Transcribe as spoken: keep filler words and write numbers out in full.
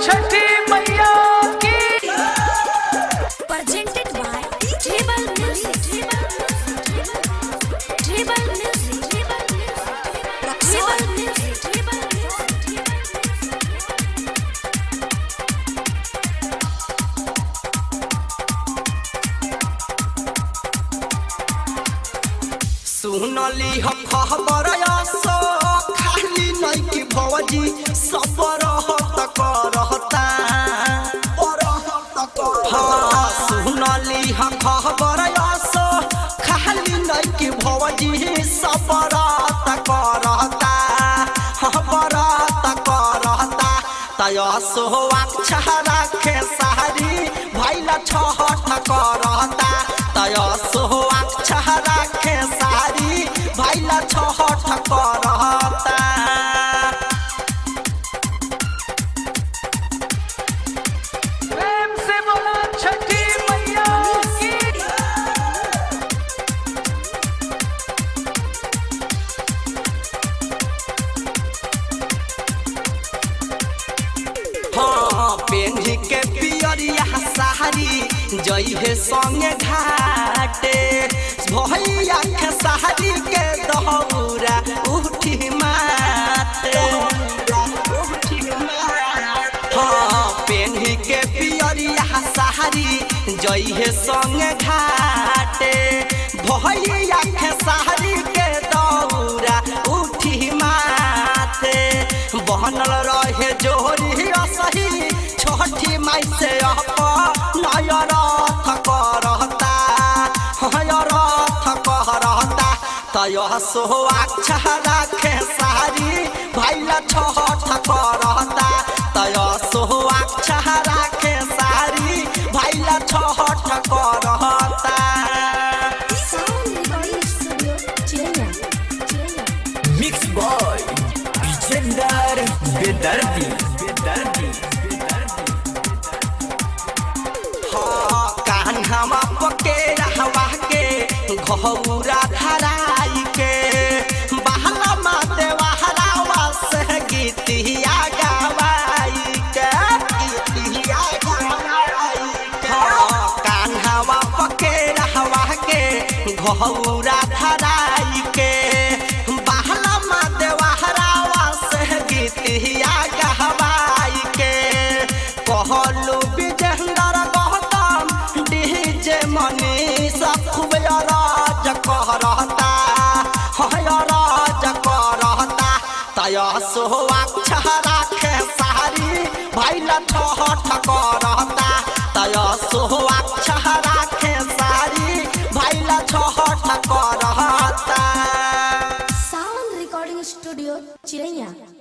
छठी मैया की। Presented by Tribal Music. Tribal Music. Tribal Music. सुनली हम खबर आसो खाली नहीं कि भौजी सब रहत करता हाँ सुनली हम खबर आसो खाली नहीं कि भौजी सब रहत करता हाँ बरत करता तयसो अक्षरा के सारी भैला छहट करता तयसो अक्षरा के सारी भैला छहट करता प्रेम से बोला छठी मैया की। हाँ पेंझी के पियरिया सारी जइहे संगे घाटे भैया के सारी के दहौरा उठी माते हाँ पेंझी के पियरिया सारी जइहे संगे घाटे भैया के सारी के दौरा उठी माते बनल रहे जोरी सही छोटी माई से नयरथ करता हयरथ करता तयसो अक्षरा के सारी भैला छहट करता तयसो अक्षरा के सारी भैला छहट करता Sound Recording Studio, Chennai. Mix boy Vijender बेदर्दी बेदर्दी हाँ कान्हा पके रहवा के घौरा धराई के बहला माते बहलावा से गीतिया गवाई के गीतिया गवाई हाँ कान्हा पके रहवा के घौरा धराई के बहला माते बहलावा से गीतिया गवाई के कहलू विजेंदर गौतम डीजे मनीष खूब राज करता हय राज करता तयसो अक्षरा के सारी भैला छहट करता तयसो अक्षरा के सारी भैला छहट करता Sound Recording Studio, Chennai.